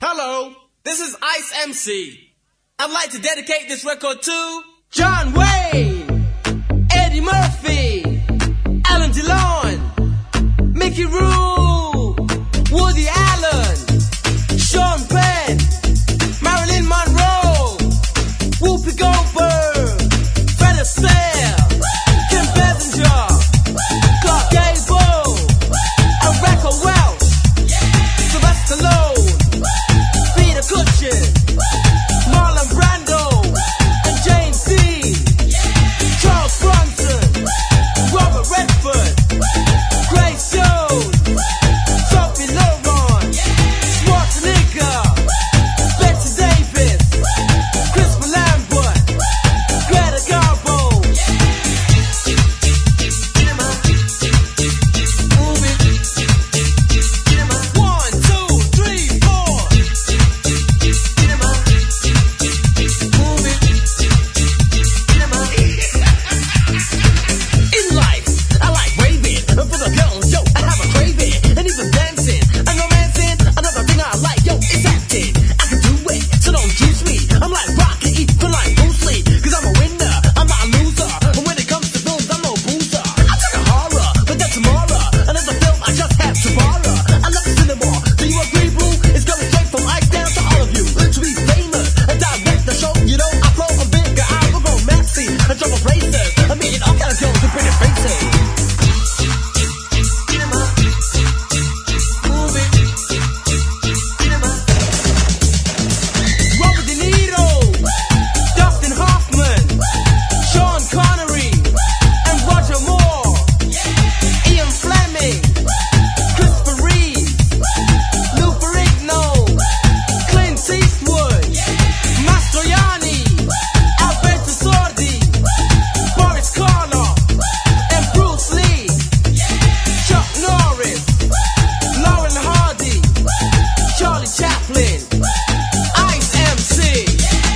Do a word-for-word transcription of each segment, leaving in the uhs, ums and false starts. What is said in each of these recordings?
Hello, this is Ice M C. I'd like to dedicate this record to John Wayne, Eddie Murphy, Alan DeLon, Mickey Rourke, Woody Allen, Sean Penn, Marilyn Monroe, Whoopi Goldberg, Fred Astaire, Kim Basinger, Clark Gable, and Rebecca Welch, Sylvester Stallone, Peter Cushing, Marlon Brando, and James Dean, Charles Bronson, Robert Redford, Grace Jones, Sophie Loren, Schwarzenegger, Bette Davis, Chris Lambert, Greta Garbo. One, two, three, four. In life, I like raving. For the girls, yo, I have a craving. And even dancing and romancing. Another thing I like, yo, is acting. I can do it, so don't juice me. I'm like Rocky, even like Bruce Lee. Cause I'm a winner, I'm not a loser. And when it comes to films, I'm no boozer. I took a horror, but that's tomorrow. Another film, I just have to borrow. I love the cinema. Do you agree, Blue? It's going straight from Ice down to all of you. To be famous and direct the show, you know, I flow a bigger, I will go maxi and trouble places. I mean, it all gotta go to pretty faces. Robert De Niro, Dustin Hoffman, Sean Connery, and Roger Moore, Ian Fleming, Christopher Reeve, Lou Ferrigno, Clint Eastwood, Mastroianni, Alberto Sordi, Boris Karloff, and Bruce Lee, Chuck Norris, Lauren Hardy, Charlie Chaplin, Ice M C.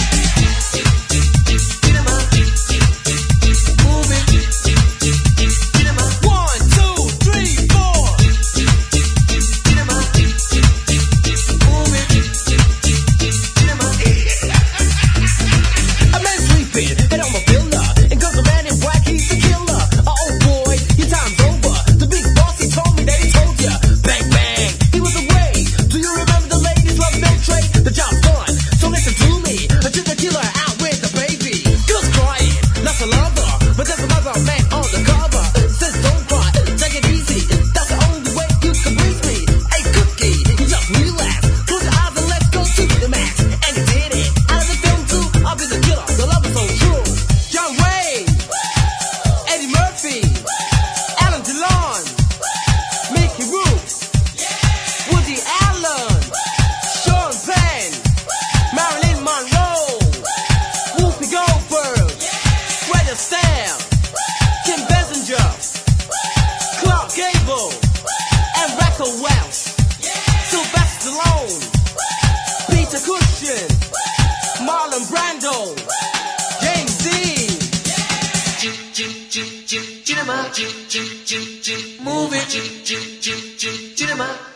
One, two, three, four. A man sleeping, and I'm a filler. And goes a man in black, he's a killer. Oh boy, your time's over. The big boss, he told me that he told ya. Bang, bang, he was away. Do you remember the ladies love no trade? The job's done, so listen to me. Until the killer out with the baby. Girls crying, that's a lover. But there's another man on the cover. Says don't cry, take it easy. That's the only way you can please me. Hey, Cookie, you just relax. Close your eyes and let's go to the max. And he did it. Out of the film too, I'll be the killer. The love is so true. John Wayne, Eddie Murphy, Alan DeLon, Mickey Rourke, Woody Allen, Sean Penn, Marilyn Monroe, Whoopi Goldberg, Fred Astaire, Kim Basinger, Clark Gable, and Rebecca Welch, Sylvester Stallone, Peter Cushing, Marlon Brando, James Dean. Move it, cinema.